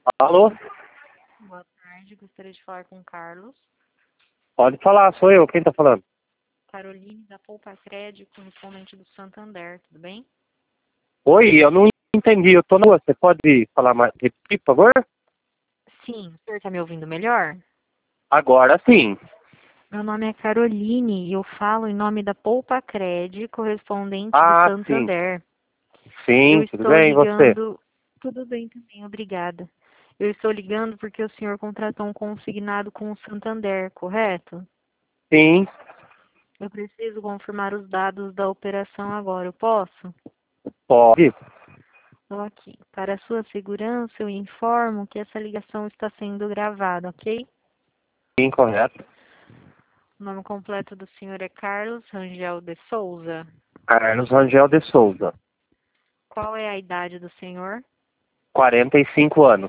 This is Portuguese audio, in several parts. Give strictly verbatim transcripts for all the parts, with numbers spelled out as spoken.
Alô? Boa tarde, gostaria de falar com o Carlos. Pode falar, sou eu. Quem tá falando? Caroline, da Poupa Crédito, correspondente do Santander, tudo bem? Oi, eu não entendi. Eu tô na rua. Você pode falar mais? Repetir, por favor? Sim, o senhor está me ouvindo melhor? Agora sim. Meu nome é Caroline e eu falo em nome da Poupa Crédito, correspondente do Ah, sim. Santander. Eu Sim, tudo estou bem, e você? ligando... Tudo bem também, obrigada. Eu estou ligando porque o senhor contratou um consignado com o Santander, correto? Sim, Eu preciso confirmar os dados da operação agora, eu posso? pode. Ok. Para sua segurança, eu informo que essa ligação está sendo gravada, ok? Sim, correto. O nome completo do senhor é Carlos Rangel de Souza. Carlos Rangel de Souza. Qual é a idade do senhor? quarenta e cinco anos.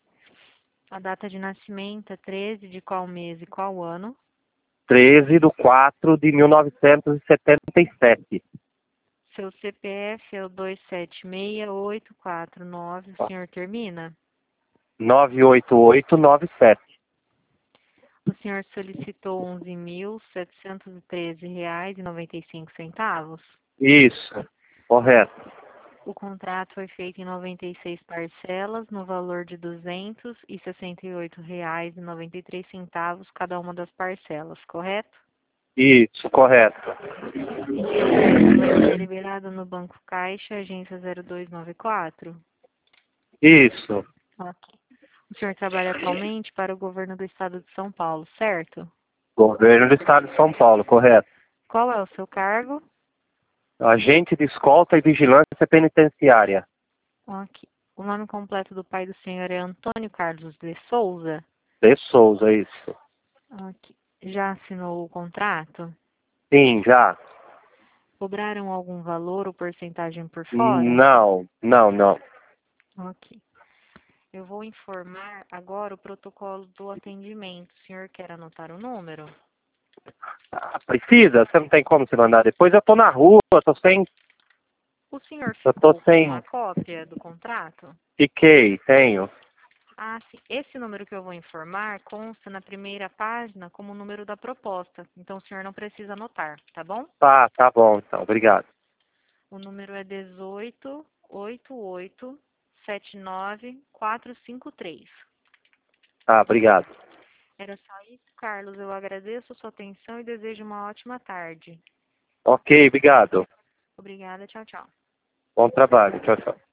A data de nascimento é treze de qual mês e qual ano? treze de quatro de mil novecentos e setenta e sete. Seu C P F é o dois sete seis oito quatro nove. O senhor termina? nove oito oito nove sete. O senhor solicitou onze mil setecentos e treze reais e noventa e cinco centavos. Isso, correto. O contrato foi feito em noventa e seis parcelas, no valor de duzentos e sessenta e oito reais e noventa e três centavos cada uma das parcelas, correto? Isso, correto. O seu crédito vai ser liberado no Banco Caixa, agência zero dois nove quatro. Isso. Ok. O senhor trabalha atualmente para o governo do estado de São Paulo, certo? Governo do Estado de São Paulo, correto. Qual é o seu cargo? Agente de escolta e vigilância penitenciária. Ok. O nome completo do pai do senhor é Antônio Carlos de Souza? De Souza, isso. Ok. Já assinou o contrato? Sim, já. Cobraram algum valor ou porcentagem por fora? Não, não, não. Ok. Eu vou informar agora o protocolo do atendimento. O senhor quer anotar o número? Ah, precisa? Você não tem como se mandar depois? Eu tô na rua, eu tô sem... O senhor Eu tô ficou com uma sem... cópia do contrato? Fiquei, tenho. Ah, sim. Esse número que eu vou informar consta na primeira página como o número da proposta. Então o senhor não precisa anotar, tá bom? Tá, tá bom, então. Obrigado. O número é dezoito oito oito sete nove quatro cinco três. Tá, obrigado. Era só isso, Carlos. Eu agradeço a sua atenção e desejo uma ótima tarde. Ok, obrigado. Obrigada. Tchau, tchau. Bom trabalho. Tchau, tchau.